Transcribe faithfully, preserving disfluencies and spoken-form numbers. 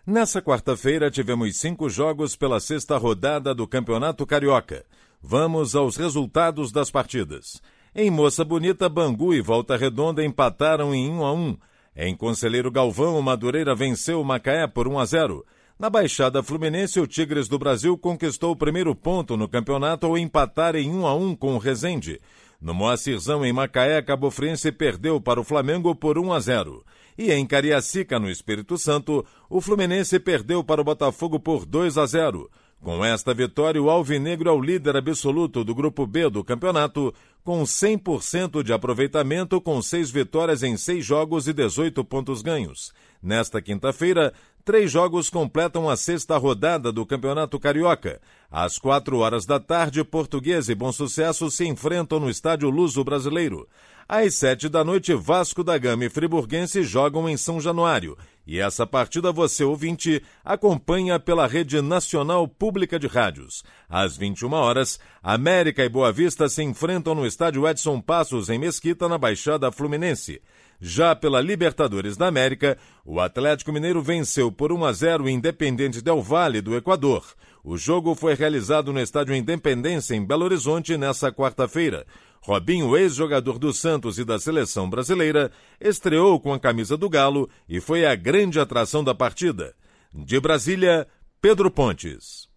Nessa quarta-feira, tivemos cinco jogos pela sexta rodada do Campeonato Carioca. Vamos aos resultados das partidas. Em Moça Bonita, Bangu e Volta Redonda empataram em um a um. Em Conselheiro Galvão, o Madureira venceu o Macaé por um a zero. Na Baixada Fluminense, o Tigres do Brasil conquistou o primeiro ponto no campeonato ao empatar em um a um com o Resende. No Moacirzão, em Macaé, Cabo Friense perdeu para o Flamengo por um a zero. E em Cariacica, no Espírito Santo, o Fluminense perdeu para o Botafogo por dois a zero. Com esta vitória, o Alvinegro é o líder absoluto do Grupo B do campeonato, com cem por cento de aproveitamento, com seis vitórias em seis jogos e dezoito pontos ganhos. Nesta quinta-feira, três jogos completam a sexta rodada do Campeonato Carioca. Às quatro horas da tarde, Portuguesa e Bom Sucesso se enfrentam no Estádio Luso Brasileiro. Às sete da noite, Vasco da Gama e Friburguense jogam em São Januário. E essa partida você, ouvinte, acompanha pela Rede Nacional Pública de Rádios. Às vinte e uma horas, América e Boa Vista se enfrentam no Estádio Edson Passos, em Mesquita, na Baixada Fluminense. Já pela Libertadores da América, o Atlético Mineiro venceu por um a zero o Independente Del Valle, do Equador. O jogo foi realizado no Estádio Independência, em Belo Horizonte, nesta quarta-feira. Robinho, ex-jogador do Santos e da Seleção Brasileira, estreou com a camisa do Galo e foi a grande atração da partida. De Brasília, Pedro Pontes.